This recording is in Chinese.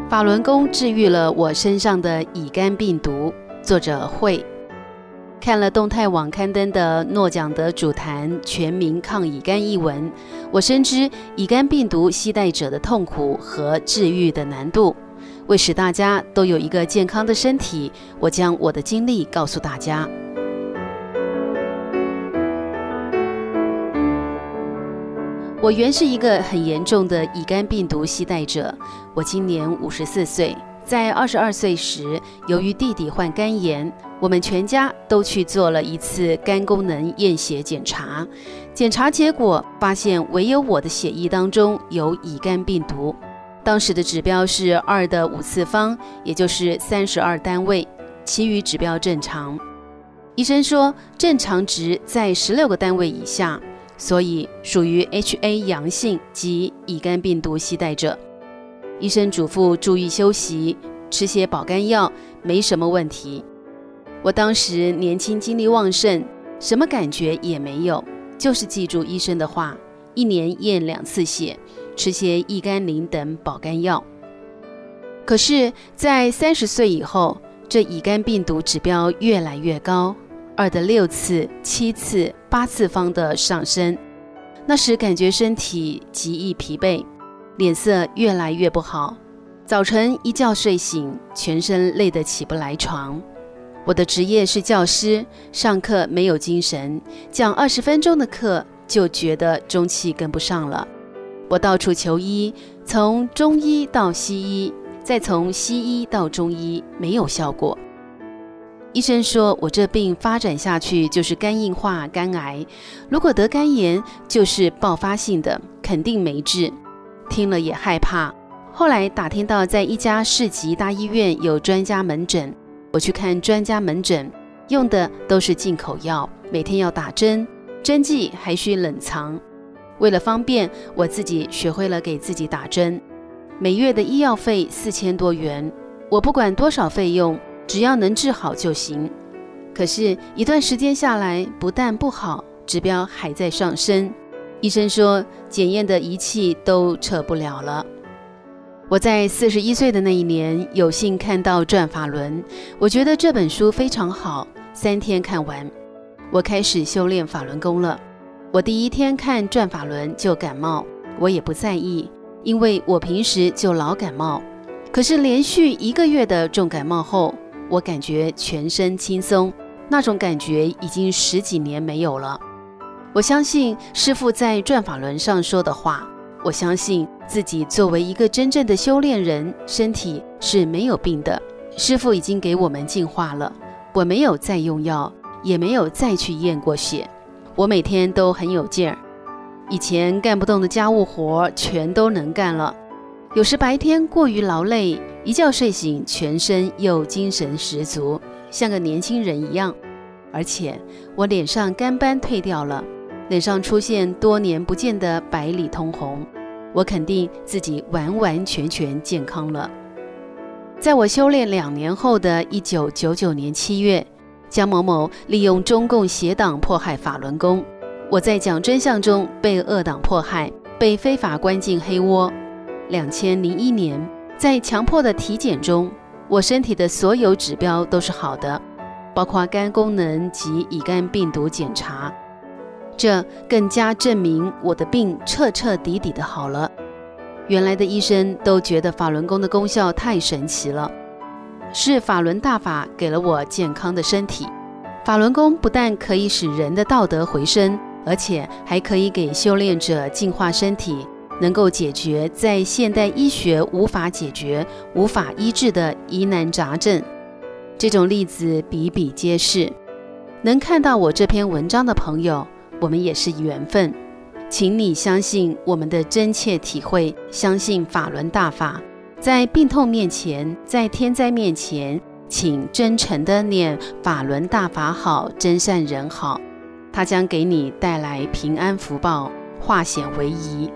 法轮功治愈了我身上的乙肝病毒，作者慧。看了动态网刊登的诺奖得主谈全民抗乙肝一文，我深知乙肝病毒携带者的痛苦和治愈的难度。为使大家都有一个健康的身体，我将我的经历告诉大家。我原是一个很严重的乙肝病毒携带者，我今年54岁，在22岁时，由于弟弟患肝炎，我们全家都去做了一次肝功能验血检查，检查结果发现唯有我的血液当中有乙肝病毒，当时的指标是2的5次方，也就是32单位，其余指标正常。医生说正常值在16个单位以下，所以属于 HA 阳性及乙肝病毒携带者。医生嘱咐注意休息，吃些保肝药，没什么问题。我当时年轻精力旺盛，什么感觉也没有，就是记住医生的话，1年验2次血，吃些益肝灵等保肝药。可是在30岁以后，这乙肝病毒指标越来越高，2的6次、7次、8次方的上升。那时感觉身体极易疲惫，脸色越来越不好，早晨一觉睡醒，全身累得起不来床。我的职业是教师，上课没有精神，讲20分钟的课就觉得中气跟不上了。我到处求医，从中医到西医，再从西医到中医，没有效果。医生说我这病发展下去就是肝硬化、肝癌，如果得肝炎就是爆发性的，肯定没治。听了也害怕。后来打听到在一家市级大医院有专家门诊，我去看专家门诊，用的都是进口药，每天要打针，针剂还需冷藏。为了方便，我自己学会了给自己打针，每月的医药费4000多元，我不管多少费用，只要能治好就行。可是一段时间下来，不但不好，指标还在上升。医生说检验的仪器都测不了了。我在41岁的那一年，有幸看到《转法轮》，我觉得这本书非常好，3天看完。我开始修炼法轮功了。我第1天看《转法轮》就感冒，我也不在意，因为我平时就老感冒。可是连续1个月的重感冒后，我感觉全身轻松，那种感觉已经10几年没有了。我相信师父在《转法轮》上说的话，我相信自己作为一个真正的修炼人，身体是没有病的。师父已经给我们净化了，我没有再用药，也没有再去验过血，我每天都很有劲儿。以前干不动的家务活全都能干了，有时白天过于劳累，一觉睡醒全身又精神十足，像个年轻人一样。而且我脸上肝斑退掉了，脸上出现多年不见的白里通红，我肯定自己完完全全健康了。在我修炼2年后的1999年7月，江某某利用中共邪党迫害法轮功，我在讲真相中被恶党迫害，被非法关进黑窝。2001年，在强迫的体检中，我身体的所有指标都是好的，包括肝功能及乙肝病毒检查，这更加证明我的病彻彻底底的好了。原来的医生都觉得法轮功的功效太神奇了，是法轮大法给了我健康的身体。法轮功不但可以使人的道德回升，而且还可以给修炼者净化身体，能够解决在现代医学无法解决、无法医治的疑难杂症。这种例子比比皆是。能看到我这篇文章的朋友，我们也是缘分，请你相信我们的真切体会，相信法轮大法。在病痛面前，在天灾面前，请真诚地念法轮大法好，真善人好，它将给你带来平安福报，化险为夷。